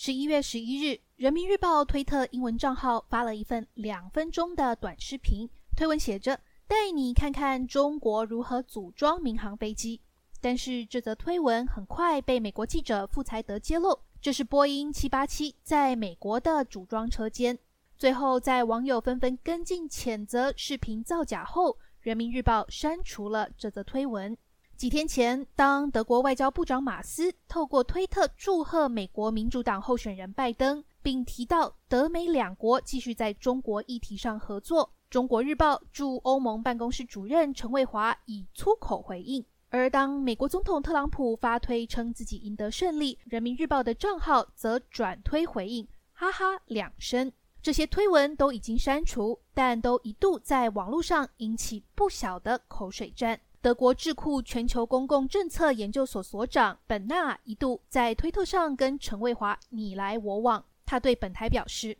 11月11日，人民日报推特英文账号发了一份2分钟的短视频，推文写着带你看看中国如何组装民航飞机。但是这则推文很快被美国记者傅才德揭露，这是波音787在美国的组装车间。最后在网友纷纷跟进谴责视频造假后，人民日报删除了这则推文。几天前，当德国外交部长马斯透过推特祝贺美国民主党候选人拜登，并提到德美两国继续在中国议题上合作，中国日报驻欧盟办公室主任陈卫华以粗口回应。而当美国总统特朗普发推称自己赢得胜利，人民日报的账号则转推回应哈哈2声。这些推文都已经删除，但都一度在网络上引起不小的口水战。德国智库全球公共政策研究所所长本纳一度在推特上跟陈卫华你来我往，他对本台表示，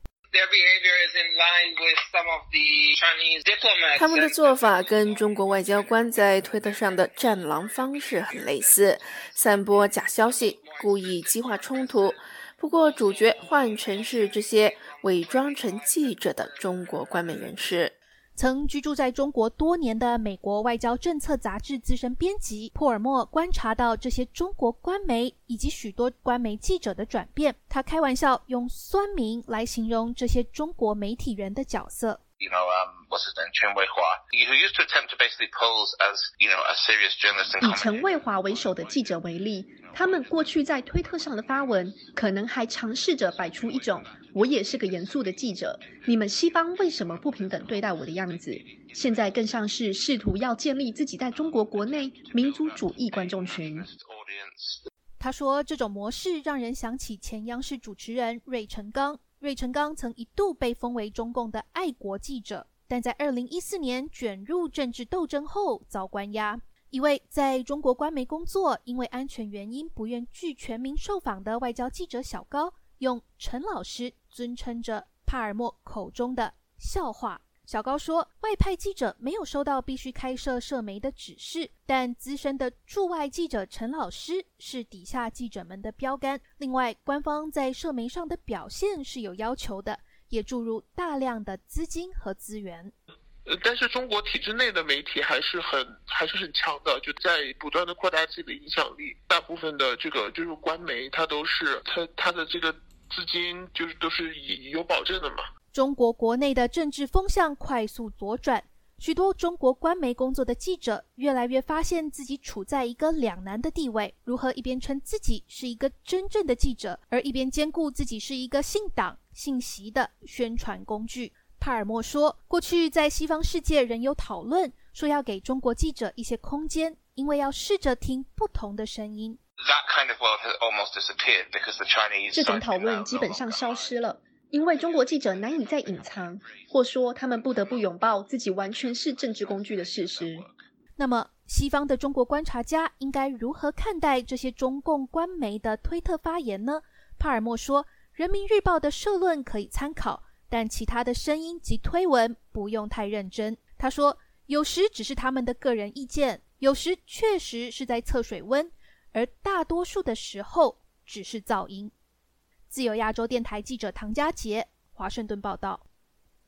他们的做法跟中国外交官在推特上的战狼方式很类似，散播假消息，故意激化冲突。不过主角换成是这些伪装成记者的中国官媒人士。 曾居住在中国多年的美国外交政策杂志资深编辑珀尔默观察到这些中国官媒以及许多官媒记者的转变，他开玩笑用酸民来形容这些中国媒体人的角色。 以陈卫华为首的记者为例，他们过去在推特上的发文，可能还尝试着摆出一种我也是个严肃的记者，你们西方为什么不平等对待我的样子，现在更像是试图要建立自己在中国国内民族主义观众群。 他说这种模式让人想起前央视主持人芮成钢。芮成钢曾一度被封为中共的爱国记者，但在2014年卷入政治斗争后遭关押。一位在中国官媒工作，因为安全原因不愿拒全民受访的外交记者小高，用陈老师尊称着帕尔默口中的笑话。小高说，外派记者没有收到必须开设社媒的指示，但资深的驻外记者陈老师是底下记者们的标杆。另外，官方在社媒上的表现是有要求的，也注入大量的资金和资源。 但是中国体制内的媒体还是很强的，就在不断的扩大自己的影响力。大部分的这个就是官媒，它都是它的这个资金就是都是有保证的嘛。 中国国内的政治风向快速左转，许多中国官媒工作的记者越来越发现自己处在一个两难的地位，如何一边称自己是一个真正的记者，而一边兼顾自己是一个姓党姓习的宣传工具。帕尔默说，过去在西方世界仍有讨论说要给中国记者一些空间，因为要试着听不同的声音。 这种讨论基本上消失了，因为中国记者难以再隐藏，或说他们不得不拥抱自己完全是政治工具的事实。 那么西方的中国观察家应该如何看待这些中共官媒的推特发言呢？帕尔默说，人民日报的社论可以参考，但其他的声音及推文不用太认真。他说，有时只是他们的个人意见，有时确实是在测水温，而大多数的时候只是噪音。自由亚洲电台记者唐佳杰，华盛顿报道。